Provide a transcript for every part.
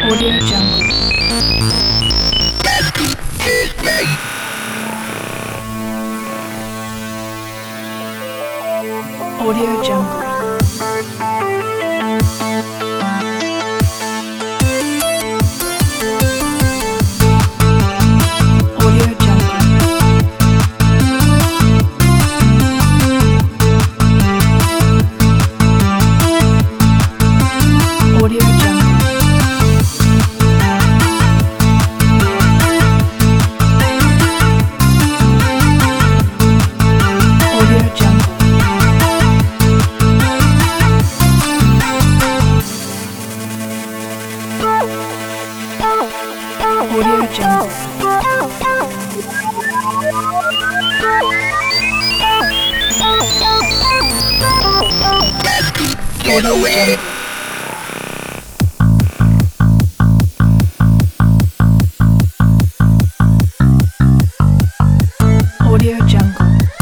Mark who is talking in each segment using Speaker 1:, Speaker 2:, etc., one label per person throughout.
Speaker 1: Audio Jungle. Audio Jungle. Audio Jungle. Audio Jungle. Audio Jungle. Audio Jungle. Audio Jungle. Audio Jungle.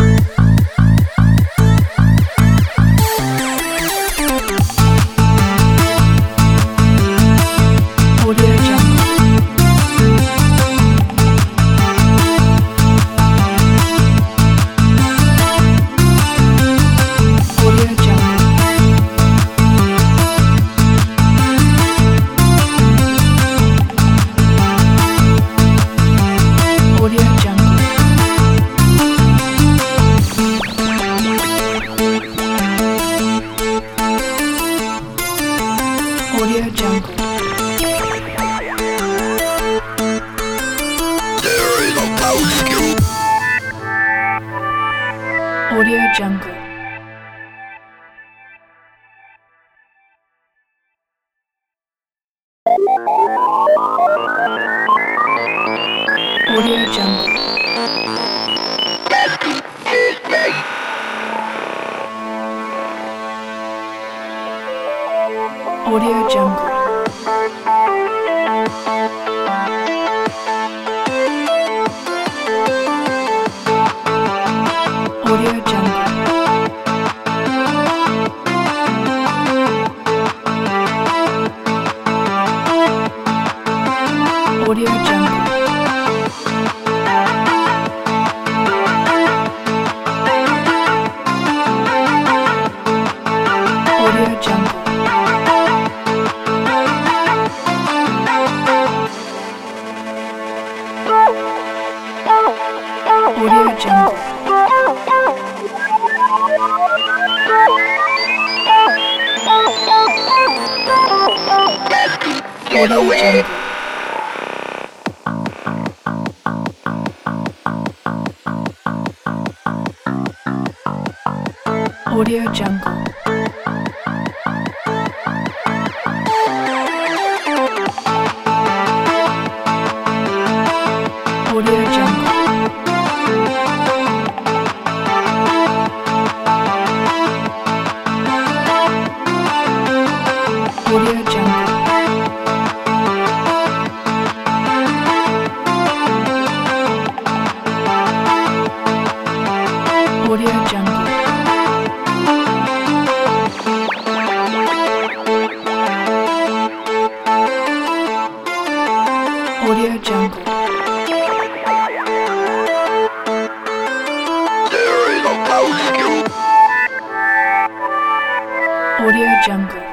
Speaker 1: Audio Jungle. Audio Jungle. Audio Jungle. Audio Jungle.
Speaker 2: There is a mouse cube.
Speaker 1: Audio Jungle. Audio Jungle. Audio Jungle. Audio Jungle. Audio Jungle. Audio Jungle. Audio Jungle. Audio Jungle. Audio Jungle. Audio Jungle. Audio Jungle. Audio Jungle. Audio Jungle.
Speaker 2: There is a mouse cube.
Speaker 1: Audio Jungle.